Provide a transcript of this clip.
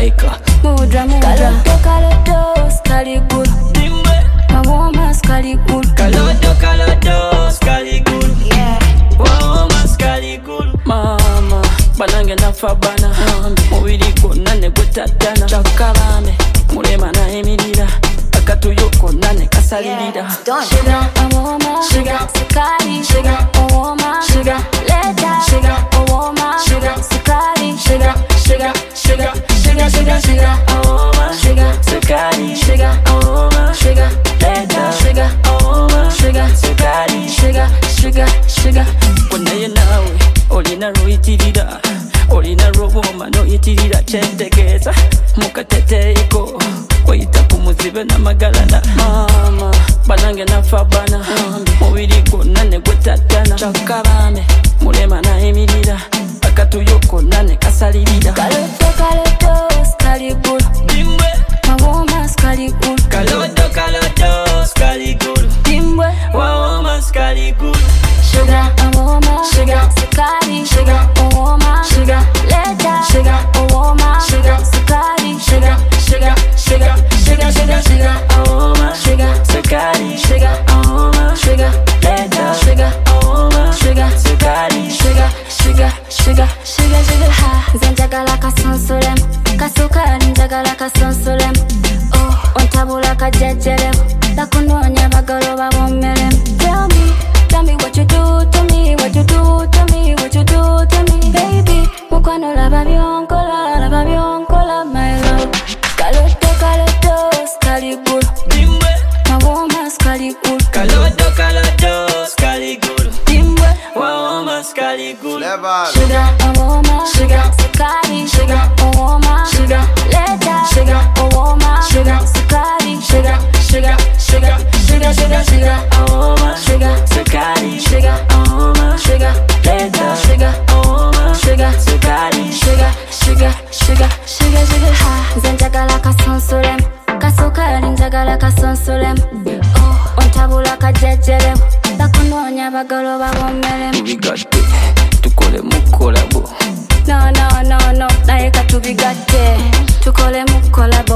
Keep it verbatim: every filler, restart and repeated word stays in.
malaika Mudra mudra Kalodo kalodo skaligulu Dimbe Mawoma skaligulu Kalodo kalodo skaligulu Yeah Wawoma skaligulu Mama banange nafa bana Mubiri konna ne gutatana Chakabame mulema na emirira Akatuyo konna ne kasalirira Sugar Mawoma Sugar Sukari Sugar Mawoma Sugar Leda Sugar Mawoma Sugar Sukari Sugar Sugar Sugar Sugar Sugar Sugar Mawoma Sugar Sukari Sugar Mawoma Sugar Leda Sugar Mawoma Sugar Sukari Sugar Sugar Sugar Konna ye nawe olina ruitirira olina roboma no yitirira chentegeza mukateteiko oyita kumuzibe na magalana mama banange nafa bana mubiri gonna ne gutatana chakabame mulema na emirira akatuyo konna ne kasalirira Kalodo kalodo skaligulu Dimbe Mawoma skaligulu Kalodo kalodo skaligulu Dimbe Wawoma skaligulu Sugar Mawoma Sugar Sukari Sugar Mawoma Sugar Leda Sugar Mawoma Sugar Sukari Sugar Sugar Sugar Sugar Sugar Sugar Mawoma Sugar Sukari Sugar Mawoma Sugar Leda Sugar Mawoma Sugar Sukari Sugar Sugar Sugar Sugar Sugar Ha Zenjagala kasonsolem Kasukari njagala kasonsolem Oh ontabula kajejelem Lakunonya bagalo babomelem Tell me Tell me what you do to me, what you do to me, what you do to me, baby. Mukwano laba byonkola, laba byonkola, my love. Kalodo kalodo skaligulu Dimbe Mawoma skaligulu Kalodo kalodo skaligulu Dimbe Wawoma skaligulu Sugar Mawoma Sugar Sukari Sugar Mawoma Sugar Leda Sugar Mawoma Sugar Sukari Sugar Sugar Sugar Sugar Sugar Sugar Mawoma Sugar Sukari Sugar Mawoma Sugar Leda Sugar Mawoma Sugar Sukari Sugar Sugar Sugar Sugar Sugar Ha Zenjagala kasonsolem Kasukari njagala kasonsolem Oh ontabula kajejelem Lakunonya bagalo babomelem Tubigatte tukole mukolabo No no no no naye katubigatte tukole mu collab